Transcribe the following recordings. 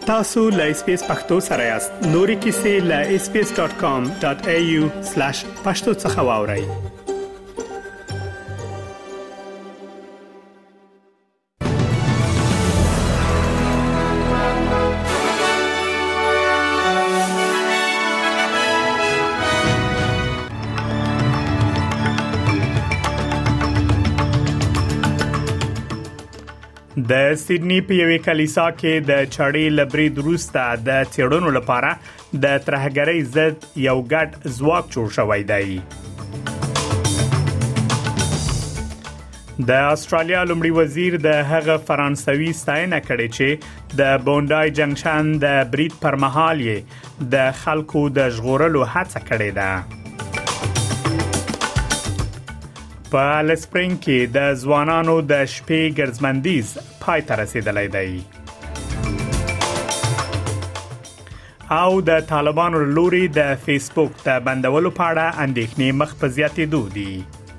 tasu.lspace پښتو سره یاست. نوري kisi.lspace.com.au/pashto څخه واورئ. د سیدنی په یوې کلیسا کې د چړې لبرید وروسته د څېړنو لپاره د ترهګرۍ ضد یو ګډ ځواک جوړ شوی دی. د استرالیا لومړي وزیر د هغه فرانسوي ستاینه کړې چې د بونډای جنکشن د برید پر مهال یې د خلکو د ژغورلو هڅه کړې ده. په السپرینګ کې د ځوانانو د شپې ګرځمندیز پای ته رسیدلی دی. او د طالبانو لوري د فیسبوک د بندولو په اړه اندېښنې مخ په زیاتېدو دي.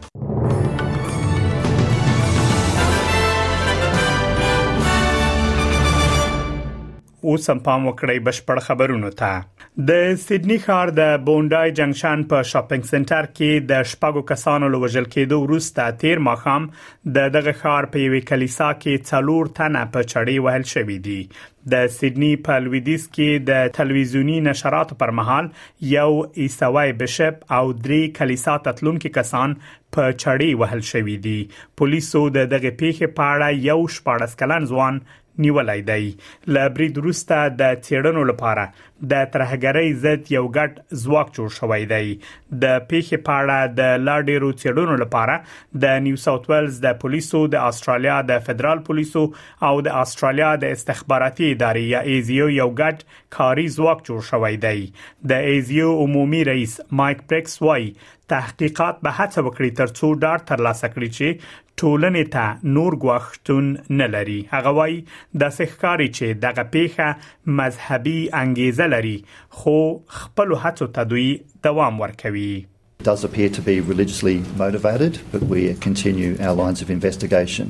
اوس هم پام وکړئ بشپړ خبرونو ته. د سیدنی ښار د بونډای جنکشن په شاپینګ سنټر کې د شپږو کسانو له وژل کېدو وروسته تیر ماښام دغه ښار په یوې کلیسا کې 4 تنه په چړې وهل شوي دي. د سیدنی په لویدیځ کې د تلویزیونی نشراتو پر مهال یو عیسوي بشپ او 3 کلیسا تتلونکي کسان په چړې وهل شوي دي. پولیسو دغه پیښې په اړه یو 14 کلن ځوان نیولای دی. لبرید وروسته د څېړنو لپاره د ترهګرۍ ضد یو ګډ ځواک جوړ شوی دی. د پیښې په اړه د لا ډېرو څېړنو لپاره د نیو ساوث ویلز د پولیسو، د استرالیا د فدرال پولیسو او د استرالیا د استخباراتي ادارې یا ایزیو یو ګډ کاري ځواک جوړ شوی دی. د ایزیو عمومي رئیس مایک پریکس وايي تحقیقات به هڅه وکړي ترڅو ډاډ ترلاسه کړي چې ټولنې ته نور ګواښتون نه لري. هغه وايي د ښکاری چې دغه پیښه مذهبي انګیزه لري خو خپل هڅو ته دوی دوام ورکوي. It does appear to be religiously motivated, but we continue our lines of investigation.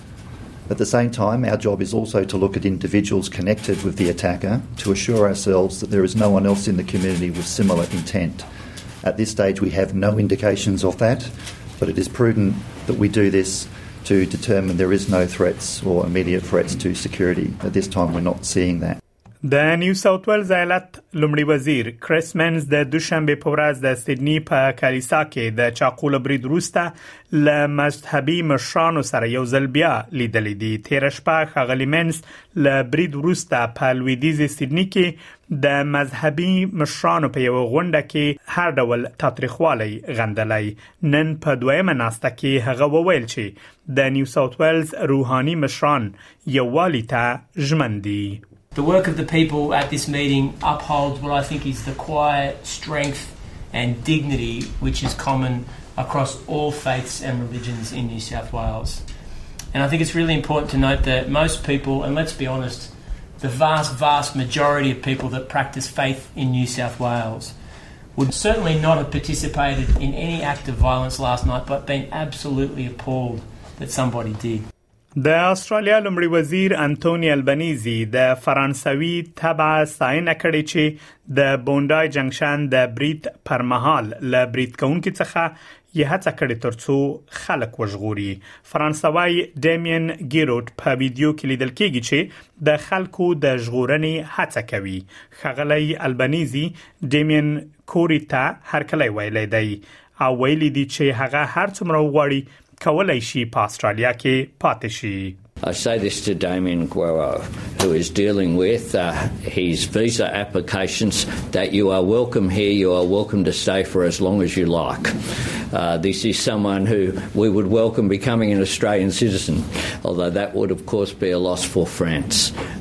At the same time, our job is also to look at individuals connected with the attacker to assure ourselves that there is no one else in the community with similar intent. At this stage, we have no indications of that, but it is prudent that we do this to determine there is no threats or immediate threats to security. At this time, we're not seeing that. د نیو ساوث ویلز ایالت لومړي وزیر کریس منز د دوشنبه په ورځ د سیدنی په کلیسا کې د چاقو لبرید وروسته له مذهبي مشرانو سره یو ځل بیا لیدلې دي. تیر شپه ښاغلي منز له برید وروسته په لویدیځ سیدنی کې د مذهبي مشرانو په یو غونډه کې هر ډول تاریخوالي غندلای. نن په دویمه ناسته کې هغه وویل چې د نیو ساوث ویلز روحاني مشران یووالي ته ژمن دي. The work of the people at this meeting upholds what I think is the quiet strength and dignity which is common across all faiths and religions in New South Wales. And I think it's really important to note that most people, and let's be honest, the vast majority of people that practice faith in New South Wales would certainly not have participated in any act of violence last night, but been absolutely appalled that somebody did. د استرالیا لومړي وزیر انټونی البنيزي د فرانسوي تبع ستاینه کړې چې د بونډای جنکشن د برید پر مهال له برید کوونکو څخه یې هڅه کړې ترڅو خلک وژغوري. فرانسوي ډیمین ګیروټ په ویډیو کې لیدل کېږي چې د خلکو د ژغورنې هڅه کوي. ښاغلی البنيزي ډیمین کوریتا هرکلی ویلی دی او ویلي دی چې هغه هر څومره وغواړي کولای شي په استرالیا کې پاتې شي. I say this to Damien Guerrero, who is dealing with his visa applications, that you are welcome here, you are welcome to stay for as long as you like. This is someone who we would welcome becoming an Australian citizen, although that would of course be a loss for France.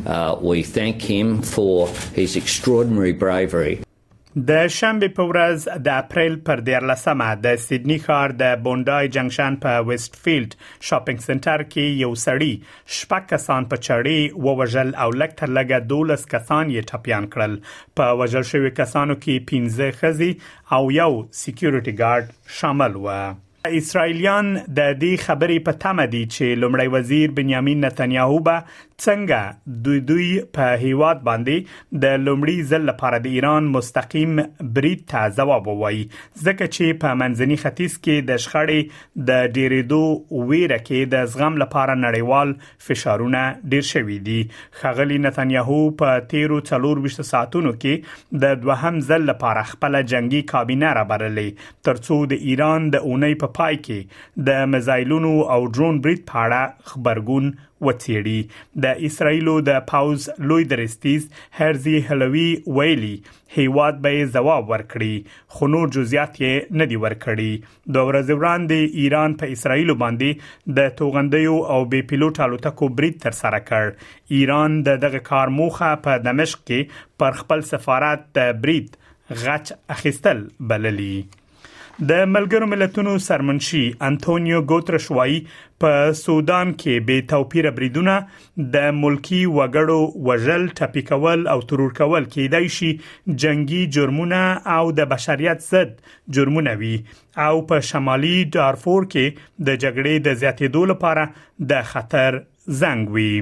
We thank him for his extraordinary bravery. د شنبه په ورځ د اپریل پر 14مه د سیدنی ښار د بونډای جنکشن په ویسټ فیلډ شاپینګ سنټر کې یو سړی 6 کسان په چړې ووژل او لږ تر لږه 12 کسان یې ټپيان کړل. په وژل شوی کسانو کې 15 ښځې او یو سکیورټي ګارد شامل و. اسرائیلیان د دې خبرې په تمه دي چې لومړی وزیر بنیامین نتنیاهو به څنګه دوی په هیواد باندې د لومړي ځل لپاره د ایران مستقیم برید ته ځواب ووایي، ځکه چې په منځني ختیځ کې د شخړې د ډیرېدو ویره کې د زغم لپاره نړیوال فشارونه ډیر شوي دي. ښاغلي نتنیاهو په تیرو 24 ساعتونو کې د دوهم ځل لپاره خپل جنگي کابینه رابللې ترڅو د ایران د اونۍ په پای کې د میزایلونو او ډرون برید په اړه خبرګون وڅېړي. د اسرایلو د پاوز لوی درستیز هرزي هلوي ویلي هیواد به ځواب ورکړي، خو نور جزئیات یې نه دي ورکړي. د ورځې وړاندې ایران په اسرایلو باندې د توغندیو او بې پیلوټ الوتکو برید تر سره کړ. ایران دغه کار موخه په دمشق کې پر خپل سفارت د برید غچ اخیستل بللی. د ملګرو ملتونو سرمنشي انټونیو ګوترش وايي په سودان کې بې توپیره بریدونه د ملکی وګړو وژل، ټپي کول او ترور کول کېدای شي جنگي جرمونه او د بشریت ضد جرمونه وي او په شمالي دارفور کې د جګړې د زیاتېدو لپاره د خطر زنګ وي.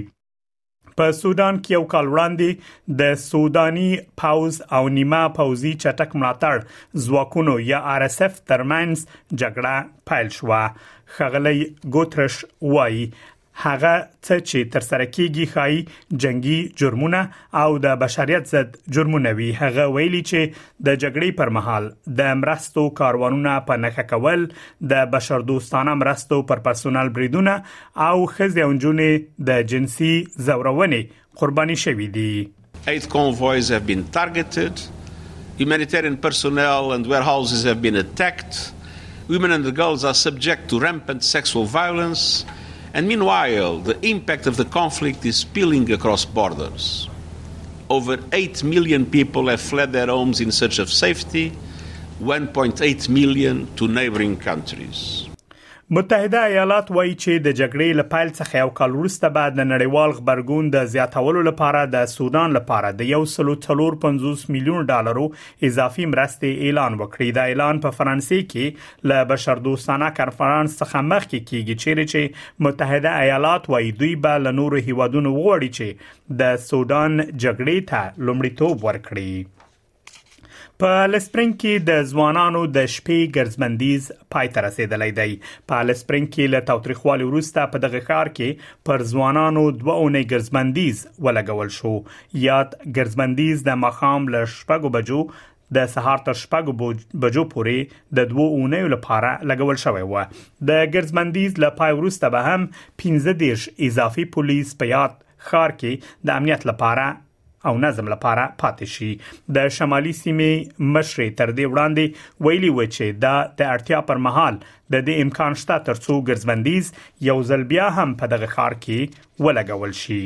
په سودان کې یو کال وړاندې د سوداني پاوز او نیمه پاوزي چټک ملاتړ ځواکونو یا RSF ترمنځ جګړه پیل شوه. ښاغلی ګوترش وایي هغه څه چې تر سره کېږي ښایي جنگي جرمونه او د بشریت ضد جرمونه وي. هغه ویلي چې د جګړې پر مهال د مرستو کاروانونه په نښه کول، د بشردوستانه مرستو پر پرسونل بریدونه او ښځې او نجونې د جنسي ځورونې قرباني شوي دي. 8 convoys have been targeted. Humanitarian personnel and warehouses have been attacked. Women and girls are subject to rampant sexual violence. And meanwhile, the impact of the conflict is spilling across borders. Over 8 million people have fled their homes in search of safety, 1.8 million to neighboring countries. متحده ایالات وایي چې د جګړې له پیل څخه یو کال وروسته بعد د نړیوال خبرګون د زیاتولو لپاره د سودان لپاره د 1.45 میلیون ډالرو اضافي مرستې اعلان وکړي. دا اعلان په فرانسې کې له بشردوستانه کنفرانس څخه مخکې کیږي چې متحده ایالات وایي دوی به له نورو هیوادونو وغواړي چې د سودان جګړې ته لومړیتوب ورکړي. په لسپرینګ کې د ځوانانو د شپې ګرځبندیز پای ته رسیدلی دی. په لسپرینګ کې له تاوتریخوالي وروسته په دغه ښار کې پر ځوانانو 2 اونۍ ګرځبندیز ولګول شو. یاد ګرځبندیز د ماښام له 6 بجو د سهار تر 6 بجو پورې د 2 اونیو لپاره لګول شوی و. د ګرځبندیز له پای وروسته به هم 15 اضافي پولیس په یاد ښار کې د امنیت لپاره او نظم لپاره پاتې شي. د شمالي سیمې مشرې تر دې وړاندې ویلي و چې دا د اړتیا پر مهال د دې امکان شته ترڅو ګرځبندیز یو ځل بیا هم په دغه ښار کې ولګول شي.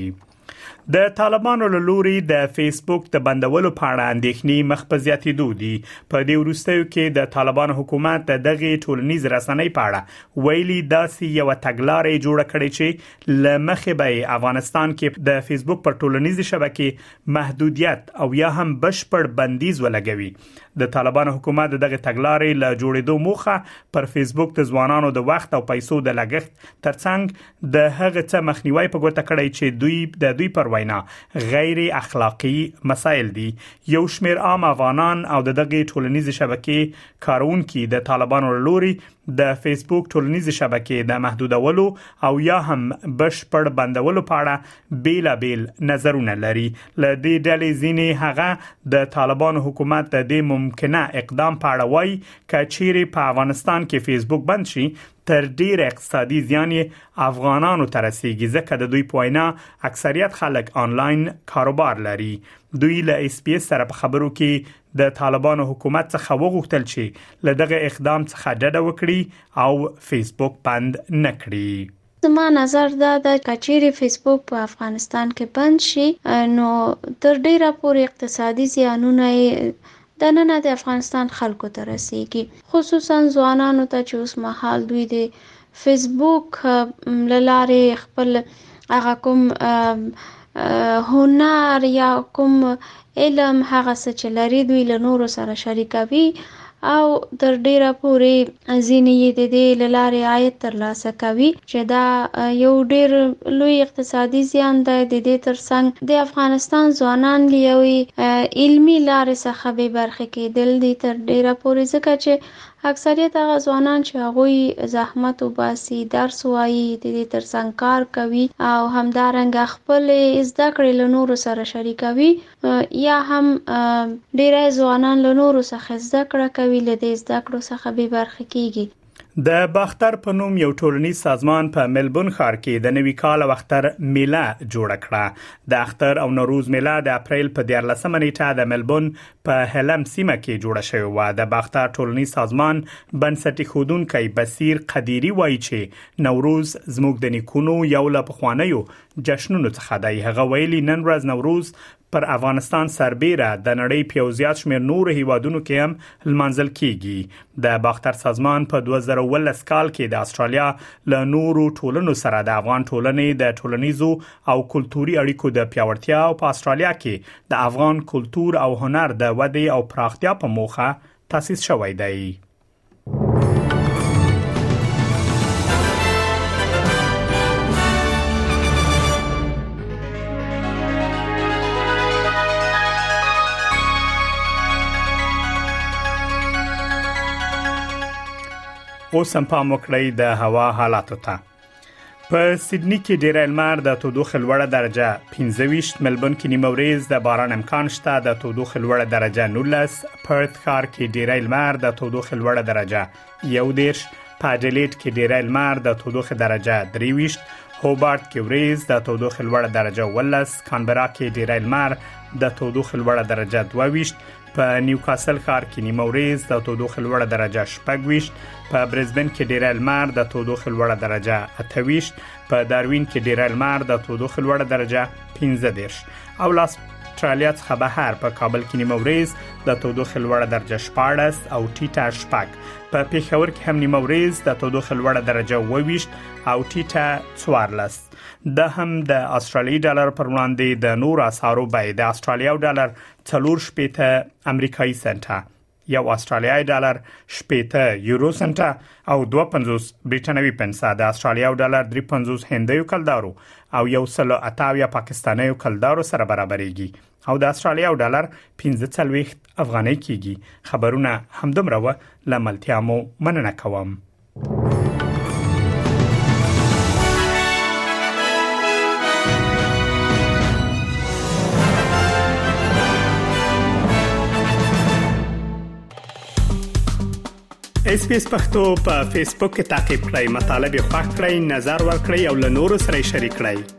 د طالبانو له لوري د فیسبوک د بندولو په اړه اندېښنې مخ په زیاتېدو دي. په دې وروستیو کې د طالبانو حکومت د دغه ټولنیز رسنۍ په اړه ویلي داسې یو تګلارې جوړه کړې چې لمخې به افغانستان کې د فیسبوک پر ټولنیزې شبکې محدودیت او یا هم بشپړ بندیز ولګوي. د طالبانو حکومت دغه تګلارې له جوړېدو موخه پر فیسبوک د ځوانانو د وخت او پیسو د لګښت ترڅنګ د هغه څه مخنیوي په ګوته کړی چې دوی پر وینا غیر اخلاقی مسایل دي. یو شمیر عام افغانان او دغه ټولنیزې شبکې کارونکي د طالبانو لوري د فیسبوک ټولنیزې شبکې د محدودولو او یا هم بشپړ بندولو په اړه بیلابیل نظرونه لري. له دې ډلې ځینې هغه د طالبانو حکومت د دې ممکنه اقدام په اړه وایي چې چیرې په افغانستان کې فیسبوک بند شي تر ډیر اقتصادي زیان افغانانو ته رسیږي، ځکه د دوی په وینا اکثریت خلک آنلاین کاروبار لري. دوی له SBS سره په خبرو کې د طالبانو حکومت څخه وغوښتل چې له دغه اقدام څخه ډډه وکړي او فیسبوک بند نه کړي. زما نظر دا د کچيري فیسبوک په افغانستان کې بند شي نو تر ډیره پورې اقتصادي زیانونه د نن د افغانستان خلکو ته رسیږي، خصوصا ځوانانو ته چې اوس مهال دوی د فیسبوک لاره خپل هغه کوم هنر یا کوم علم هغه څه چې لري دوی له نورو سره شریکوي او تر ډیره پورې ځینې د دې لارې عاید ترلاسه کوي چې دا یو ډیر لوی اقتصادي زیان دی. د دې ترڅنګ د افغانستان ځوانان لیوي علمي لارې څخه به برخه کېدل دي تر ډیره پورې، ځکه چې اکثریت هغه ځوانان چې هغوی زحمت وباسي، درس وایي، د دې ترڅنګ کار کوي او همدارنګه خپل زده کړې له نورو سره شریکوي، یا هم ډیری ځوانان له نورو څخه زده کړه کوي، له دې زده کړو څخه به برخه کیږي. د باختر په نوم یو ټولنیز سازمان په ملبورن ښار کې د نوي کال اختر میله جوړه کړه. د اختر او نوروز میله د اپریل په 14 نیټه د ملبورن په هلم سیمه کې جوړه شوې و. د باختر ټولنیز سازمان بنسټ ایښودونکی بصیر قدیری وایي چې نوروز زموږ د نیکونو یو له پخوانیو جشنونو څخه دی. هغه ویلي نن ورځ نوروز پر افغانستان سربېره د نړۍ په زیات شمېر نور هیوادونو کې هم لمانځل کیږي. د باختر سازمان په 2018 کال کې د استرالیا له نورو ټولنو سره د افغان ټولنې د ټولنیزو او کلتوري اړیکو د پیاوړتیا او په استرالیا کې د افغان کلتور او هنر د ودې او پراختیا په موخه تاسیس شوی دی. اوس هم پام وکړئ د هوا حالاتو ته. په سیدنی کې ډیره لمر، د تودوخې لوړه درجه 25، ملبورن کې نیمه ورځ د باران امکان شته، د تودوخې لوړه درجه 19، پرت ښار کې ډیره لمر، د تودوخې لوړه درجه 21، په اډلیډ کې ډیره لمر، د تودوخې درجه 23، هوبارت کې ورځ، د تودوخې لوړه درجه 19، کانبرا کې ډیره لمر، د تودوخې لوړه درجه 22، په نیوکاسل ښار کې نیمه ورځ، د تودوخې لوړه درجه 26، په برزبن کې ډیره لمر، د تودوخې لوړه درجه 28، په داروین کې ډیره لمر، د تودوخې لوړه درجه 15 او لاس استرالیا څخه بهر په کابل کې نیمه ورځ، د تودوخې لوړه درجه 14 او ټیټه 6، په پیښور کې هم نیمه ورځ، د تودوخې لوړه درجه 22 او ټیټه 14. د هم د استرالیي ډالر پر وړاندې د نور اسعارو بیه د استرالیاو ډالر 4.80 امریکایي سنټه، یو استرالیایي ډالر 80 یورو سنټه او 2.50 برټانوي پنسه، د استرالیاو ډالر 3.50 هندیو کلدارو او 1.28 پاکستانیو کلدارو سره برابرېږي او د استرالیاو ډالر 15 افغانۍ کېږي. خبرونه همدومره و، لملتیا مو مننه کوم. اس پی اس پختو په فیسبوک کې تعقیب کړئ، مطالب یې خوښ کړئ، نظر ور کړئ او له نورو سره شریک کړئ.